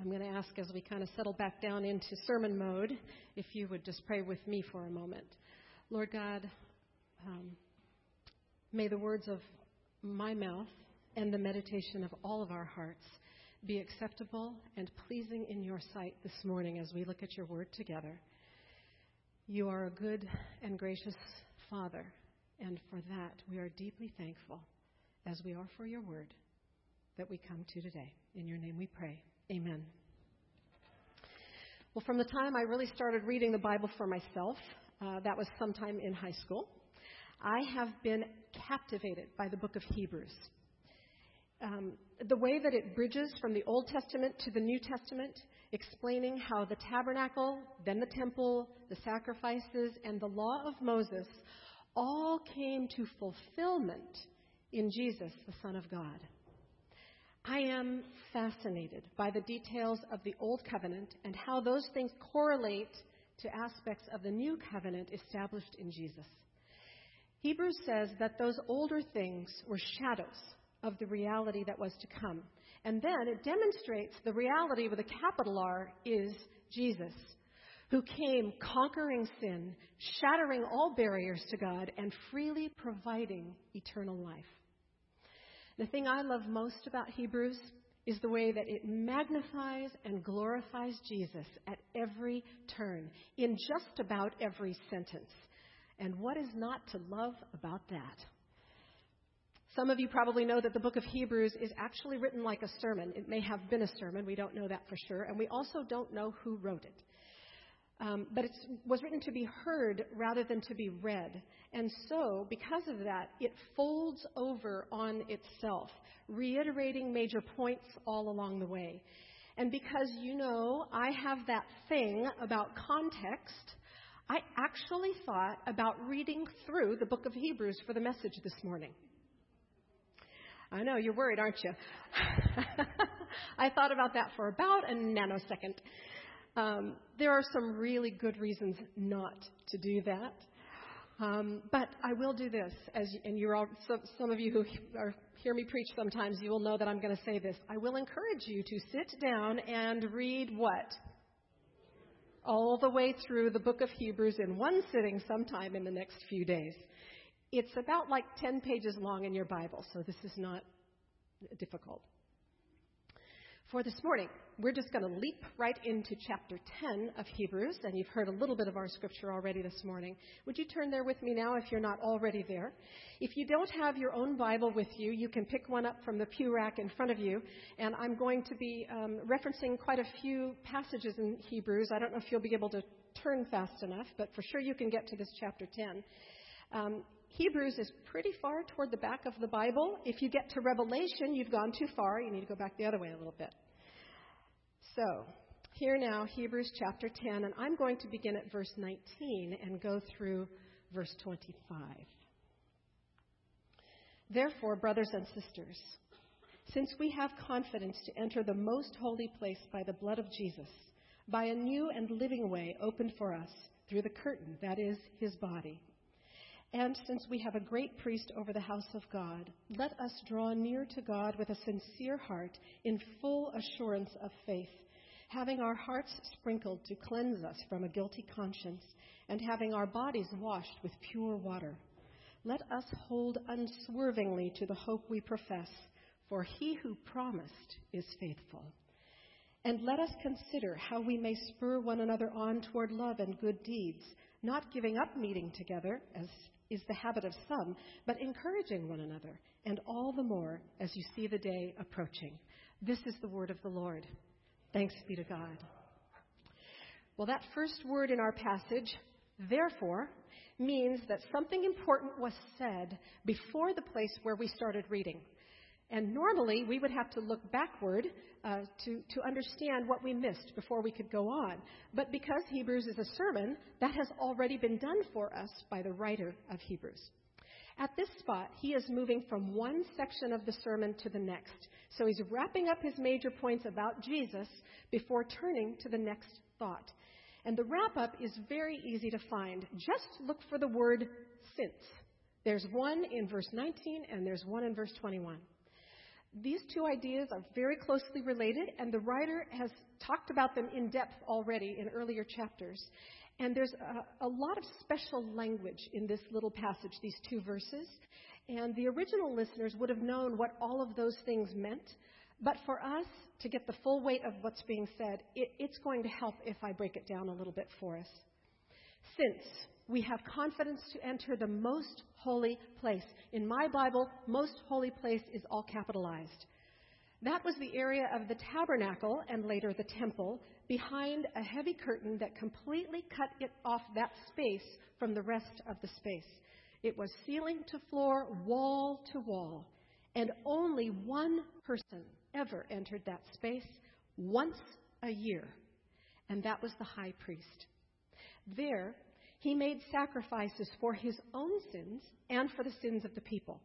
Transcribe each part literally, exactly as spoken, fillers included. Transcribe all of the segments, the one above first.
I'm going to ask as we kind of settle back down into sermon mode, if you would just pray with me for a moment. Lord God, um, may the words of my mouth and the meditation of all of our hearts be acceptable and pleasing in your sight this morning as we look at your word together. You are a good and gracious Father, and for that we are deeply thankful, as we are for your word that we come to today. In your name we pray. Amen. Well, from the time I really started reading the Bible for myself, uh, that was sometime in high school, I have been captivated by the book of Hebrews. Um, the way that it bridges from the Old Testament to the New Testament, explaining how the tabernacle, then the temple, the sacrifices, and the law of Moses all came to fulfillment in Jesus, the Son of God. I am fascinated by the details of the Old Covenant and how those things correlate to aspects of the New Covenant established in Jesus. Hebrews says that those older things were shadows of the reality that was to come. And then it demonstrates the reality with a capital R is Jesus, who came conquering sin, shattering all barriers to God, and freely providing eternal life. The thing I love most about Hebrews is the way that it magnifies and glorifies Jesus at every turn, in just about every sentence. And what is not to love about that? Some of you probably know that the book of Hebrews is actually written like a sermon. It may have been a sermon. We don't know that for sure. And we also don't know who wrote it. Um, but it was written to be heard rather than to be read. And so, because of that, it folds over on itself, reiterating major points all along the way. And because, you know, I have that thing about context, I actually thought about reading through the book of Hebrews for the message this morning. I know, you're worried, aren't you? I thought about that for about a nanosecond. Um, there are some really good reasons not to do that. Um, but I will do this, as and you're all, so, some of you who are, hear me preach sometimes, you will know that I'm going to say this. I will encourage you to sit down and read what? All the way through the book of Hebrews in one sitting sometime in the next few days. It's about like ten pages long in your Bible, so this is not difficult. For this morning, we're just going to leap right into chapter ten of Hebrews, and you've heard a little bit of our scripture already this morning. Would you turn there with me now if you're not already there? If you don't have your own Bible with you, you can pick one up from the pew rack in front of you, and I'm going to be um, referencing quite a few passages in Hebrews. I don't know if you'll be able to turn fast enough, but for sure you can get to this chapter ten. Um, Hebrews is pretty far toward the back of the Bible. If you get to Revelation, you've gone too far. You need to go back the other way a little bit. So, here now, Hebrews chapter ten, and I'm going to begin at verse nineteen and go through verse twenty-five. Therefore, brothers and sisters, since we have confidence to enter the most holy place by the blood of Jesus, by a new and living way opened for us through the curtain, that is, his body, and since we have a great priest over the house of God, let us draw near to God with a sincere heart in full assurance of faith, having our hearts sprinkled to cleanse us from a guilty conscience, and having our bodies washed with pure water. Let us hold unswervingly to the hope we profess, for he who promised is faithful. And let us consider how we may spur one another on toward love and good deeds, not giving up meeting together, as is the habit of some, but encouraging one another, and all the more as you see the day approaching. This is the word of the Lord. Thanks be to God. Well, that first word in our passage, therefore, means that something important was said before the place where we started reading. And normally, we would have to look backward uh, to, to understand what we missed before we could go on. But because Hebrews is a sermon, that has already been done for us by the writer of Hebrews. At this spot, he is moving from one section of the sermon to the next. So he's wrapping up his major points about Jesus before turning to the next thought. And the wrap-up is very easy to find. Just look for the word since. There's one in verse nineteen, and there's one in verse twenty-one. These two ideas are very closely related, and the writer has talked about them in depth already in earlier chapters. And there's a, a lot of special language in this little passage, these two verses. And the original listeners would have known what all of those things meant. But for us to get the full weight of what's being said, it, it's going to help if I break it down a little bit for us. Since we have confidence to enter the most holy place. In my Bible, most holy place is all capitalized. That was the area of the tabernacle and later the temple behind a heavy curtain that completely cut it off that space from the rest of the space. It was ceiling to floor, wall to wall, and only one person ever entered that space once a year, and that was the high priest. There, he made sacrifices for his own sins and for the sins of the people.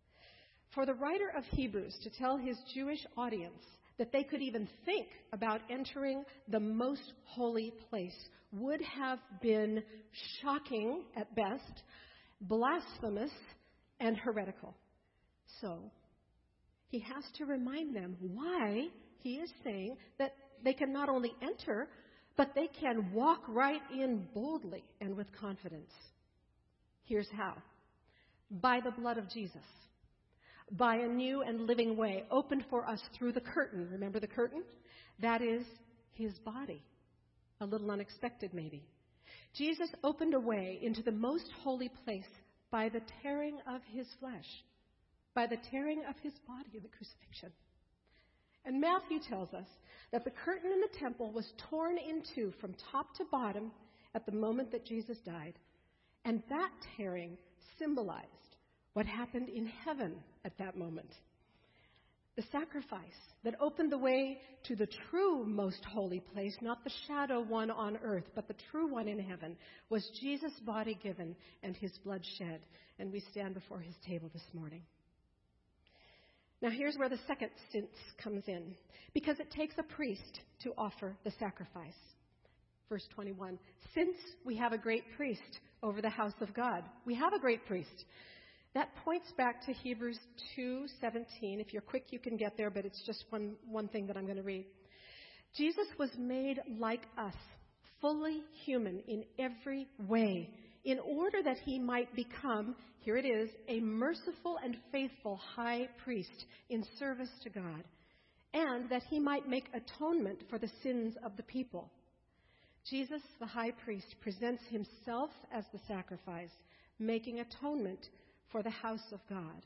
For the writer of Hebrews to tell his Jewish audience that they could even think about entering the most holy place would have been shocking at best, blasphemous, and heretical. So, he has to remind them why he is saying that they can not only enter, but they can walk right in boldly and with confidence. Here's how. By the blood of Jesus. By a new and living way opened for us through the curtain. Remember the curtain? That is his body. A little unexpected, maybe. Jesus opened a way into the most holy place by the tearing of his flesh, by the tearing of his body in the crucifixion. And Matthew tells us that the curtain in the temple was torn in two from top to bottom at the moment that Jesus died. And that tearing symbolized what happened in heaven at that moment. The sacrifice that opened the way to the true most holy place, not the shadow one on earth, but the true one in heaven, was Jesus' body given and his blood shed. And we stand before his table this morning. Now here's where the second sense comes in, because it takes a priest to offer the sacrifice. Verse twenty-one, since we have a great priest over the house of God. We have a great priest. That points back to Hebrews two seventeen. If you're quick, you can get there, but it's just one, one thing that I'm going to read. Jesus was made like us, fully human in every way, in order that he might become, here it is, a merciful and faithful high priest in service to God, and that he might make atonement for the sins of the people. Jesus, the high priest, presents himself as the sacrifice, making atonement for the house of God.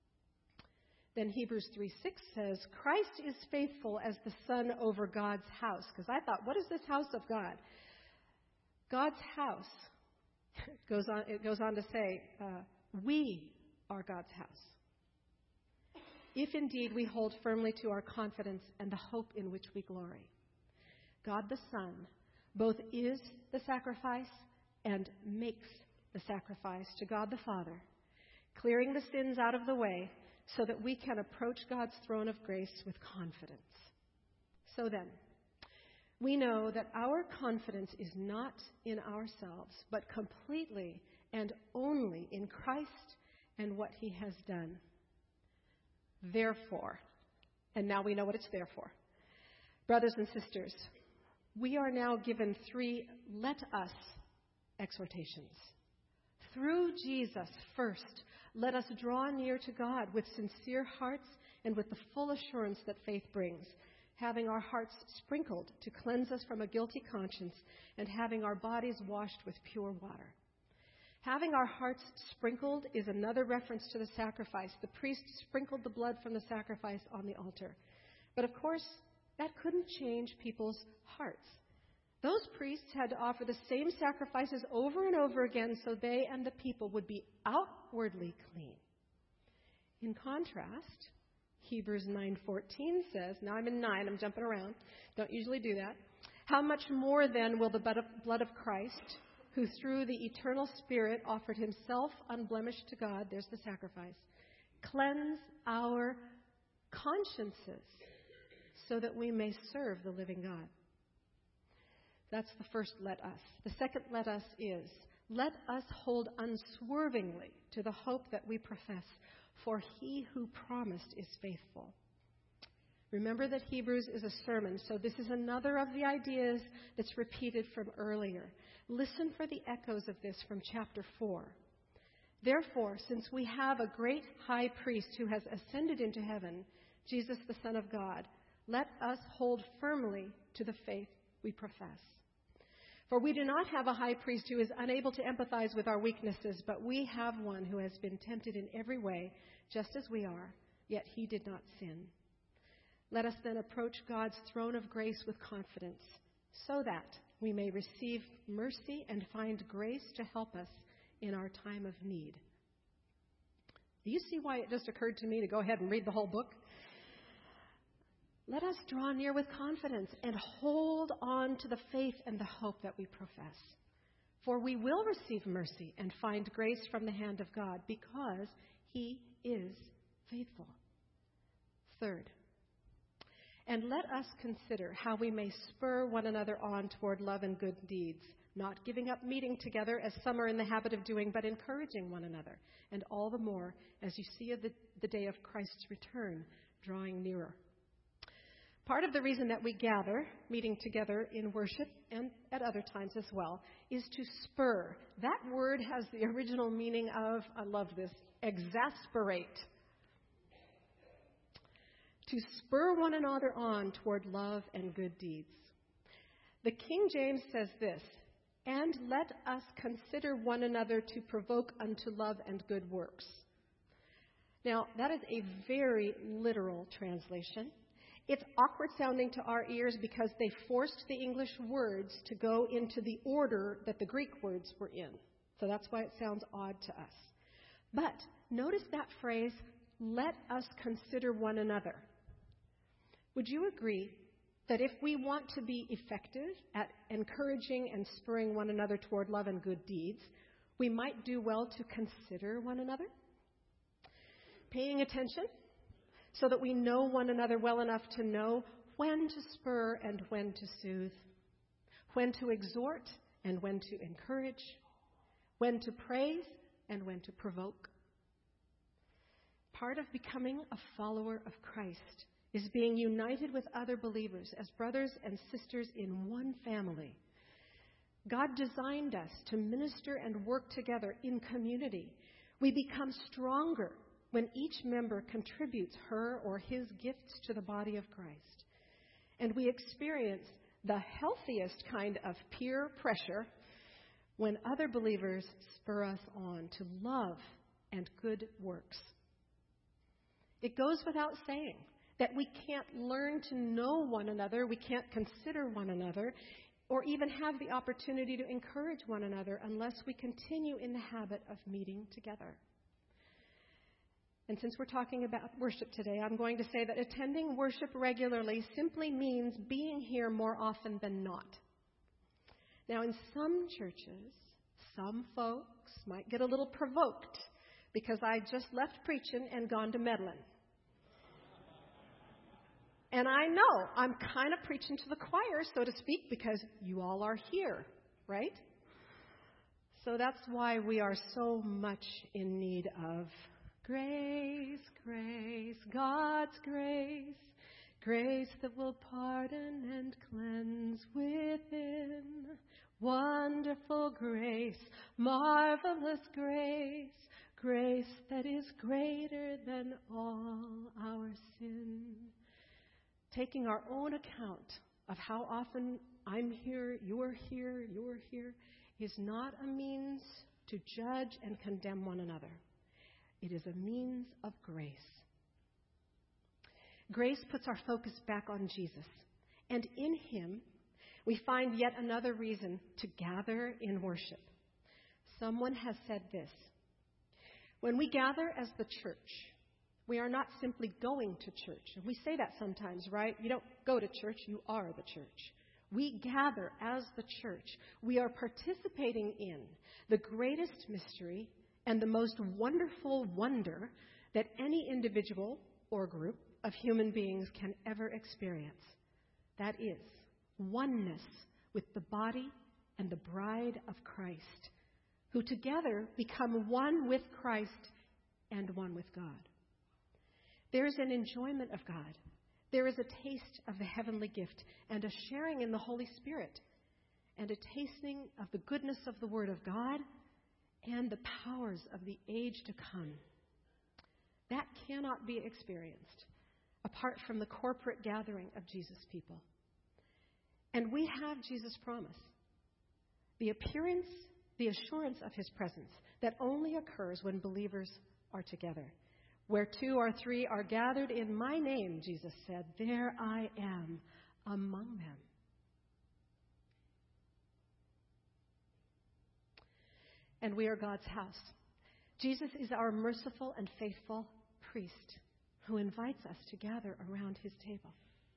Then Hebrews three six says, Christ is faithful as the son over God's house. Because I thought, what is this house of God? God's house. Goes on, it goes on to say, uh, we are God's house. If indeed we hold firmly to our confidence and the hope in which we glory. God the Son both is the sacrifice and makes the sacrifice to God the Father, clearing the sins out of the way so that we can approach God's throne of grace with confidence. So then, we know that our confidence is not in ourselves, but completely and only in Christ and what he has done. Therefore, and now we know what it's there for. Brothers and sisters, we are now given three let us exhortations. Through Jesus first, let us draw near to God with sincere hearts and with the full assurance that faith brings, having our hearts sprinkled to cleanse us from a guilty conscience, and having our bodies washed with pure water. Having our hearts sprinkled is another reference to the sacrifice. The priest sprinkled the blood from the sacrifice on the altar. But of course, that couldn't change people's hearts. Those priests had to offer the same sacrifices over and over again so they and the people would be outwardly clean. In contrast, Hebrews nine fourteen says, now I'm in nine, I'm jumping around, don't usually do that. How much more then will the blood of Christ, who through the eternal Spirit offered himself unblemished to God, there's the sacrifice, cleanse our consciences so that we may serve the living God. That's the first let us. The second let us is, let us hold unswervingly to the hope that we profess, for he who promised is faithful. Remember that Hebrews is a sermon, so this is another of the ideas that's repeated from earlier. Listen for the echoes of this from chapter four. Therefore, since we have a great high priest who has ascended into heaven, Jesus the Son of God, let us hold firmly to the faith we profess. For we do not have a high priest who is unable to empathize with our weaknesses, but we have one who has been tempted in every way, just as we are, yet he did not sin. Let us then approach God's throne of grace with confidence, so that we may receive mercy and find grace to help us in our time of need. Do you see why it just occurred to me to go ahead and read the whole book? Let us draw near with confidence and hold on to the faith and the hope that we profess. For we will receive mercy and find grace from the hand of God, because he is faithful. Third, and let us consider how we may spur one another on toward love and good deeds, not giving up meeting together as some are in the habit of doing, but encouraging one another, and all the more as you see the, the day of Christ's return drawing nearer. Part of the reason that we gather, meeting together in worship and at other times as well, is to spur. That word has the original meaning of, I love this, exasperate. To spur one another on toward love and good deeds. The King James says this, and let us consider one another to provoke unto love and good works. Now, that is a very literal translation. It's awkward sounding to our ears because they forced the English words to go into the order that the Greek words were in. So that's why it sounds odd to us. But notice that phrase, let us consider one another. Would you agree that if we want to be effective at encouraging and spurring one another toward love and good deeds, we might do well to consider one another? Paying attention so that we know one another well enough to know when to spur and when to soothe, when to exhort and when to encourage, when to praise and when to provoke. Part of becoming a follower of Christ is being united with other believers as brothers and sisters in one family. God designed us to minister and work together in community. We become stronger when each member contributes her or his gifts to the body of Christ. And we experience the healthiest kind of peer pressure when other believers spur us on to love and good works. It goes without saying that we can't learn to know one another, we can't consider one another, or even have the opportunity to encourage one another unless we continue in the habit of meeting together. And since we're talking about worship today, I'm going to say that attending worship regularly simply means being here more often than not. Now, in some churches, some folks might get a little provoked because I just left preaching and gone to meddling. And I know I'm kind of preaching to the choir, so to speak, because you all are here, right? So that's why we are so much in need of grace, grace, God's grace, grace that will pardon and cleanse within. Wonderful grace, marvelous grace, grace that is greater than all our sin. Taking our own account of how often I'm here, you're here, you're here, is not a means to judge and condemn one another. It is a means of grace. Grace puts our focus back on Jesus, and in him we find yet another reason to gather in worship. Someone has said this: when we gather as the church, we are not simply going to church. And we say that sometimes, right? You don't go to church, you are the church. We gather as the church. We are participating in the greatest mystery and the most wonderful wonder that any individual or group of human beings can ever experience. That is oneness with the body and the bride of Christ, who together become one with Christ and one with God. There's an enjoyment of God There is a taste of the heavenly gift and a sharing in the Holy Spirit and a tasting of the goodness of the Word of God and the powers of the age to come. That cannot be experienced apart from the corporate gathering of Jesus' people. And we have Jesus' promise, the appearance, the assurance of His presence that only occurs when believers are together. Where two or three are gathered in my name, Jesus said, there I am among them. And we are God's house. Jesus is our merciful and faithful priest who invites us to gather around His table.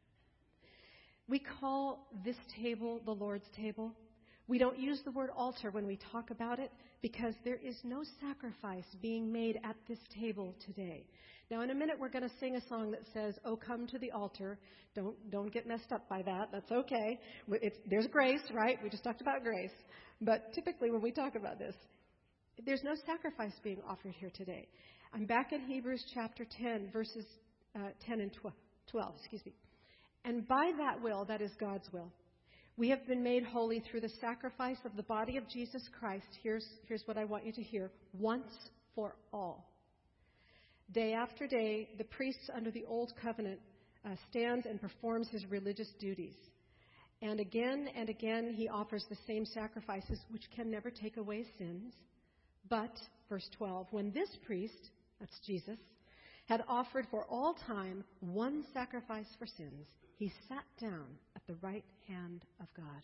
We call this table the Lord's table. We don't use the word altar when we talk about it because there is no sacrifice being made at this table today. Now, in a minute, we're going to sing a song that says, "Oh, come to the altar." Don't don't get messed up by that. That's okay. It's, there's grace, right? We just talked about grace. But typically when we talk about this, there's no sacrifice being offered here today. I'm back in Hebrews chapter ten, verses uh, ten and twelve. Excuse me. And by that will, that is God's will, we have been made holy through the sacrifice of the body of Jesus Christ. Here's, here's what I want you to hear. Once for all. Day after day, the priest under the old covenant uh, stands and performs his religious duties. And again and again, he offers the same sacrifices, which can never take away sins. But, verse twelve, when this priest, that's Jesus, had offered for all time one sacrifice for sins, he sat down at the right hand of God.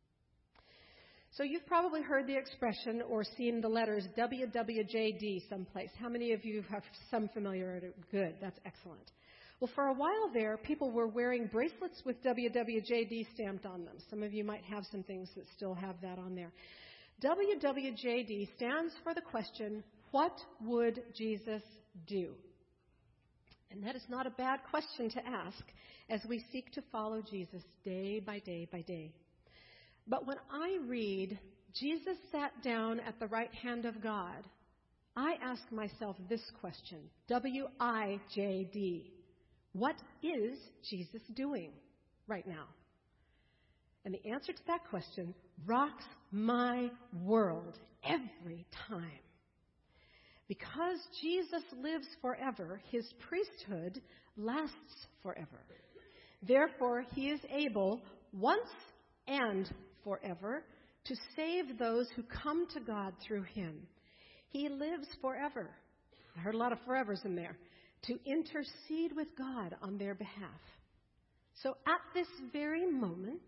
So you've probably heard the expression or seen the letters W W J D someplace. How many of you have some familiarity? Good, that's excellent. Well, for a while there, people were wearing bracelets with W W J D stamped on them. Some of you might have some things that still have that on there. W W J D stands for the question, what would Jesus do? And that is not a bad question to ask as we seek to follow Jesus day by day by day. But when I read, Jesus sat down at the right hand of God, I ask myself this question, W I J D. What is Jesus doing right now? And the answer to that question rocks my world every time. Because Jesus lives forever, his priesthood lasts forever. Therefore, he is able, once and forever, to save those who come to God through him. He lives forever. I heard a lot of forevers in there. To intercede with God on their behalf. So at this very moment,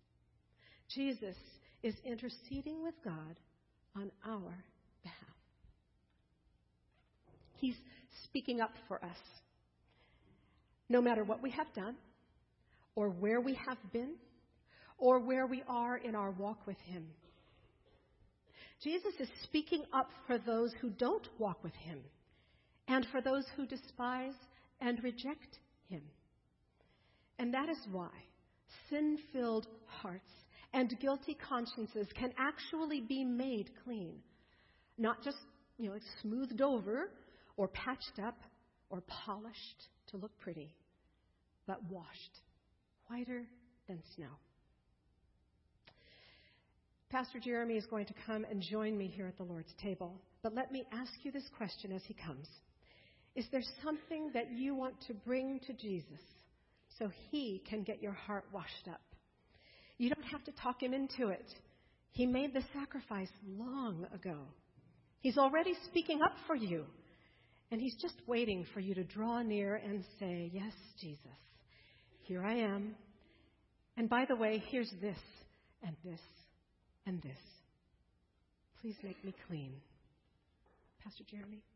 Jesus is interceding with God on our behalf. He's speaking up for us. No matter what we have done, or where we have been, or where we are in our walk with him. Jesus is speaking up for those who don't walk with him, and for those who despise and reject him. And that is why sin-filled hearts and guilty consciences can actually be made clean. Not just, you know, smoothed over or patched up or polished to look pretty, but washed whiter than snow. Pastor Jeremy is going to come and join me here at the Lord's table. But let me ask you this question as he comes. Is there something that you want to bring to Jesus so he can get your heart washed up? You don't have to talk him into it. He made the sacrifice long ago. He's already speaking up for you. And he's just waiting for you to draw near and say, yes, Jesus, here I am. And by the way, here's this and this and this. Please make me clean. Pastor Jeremy.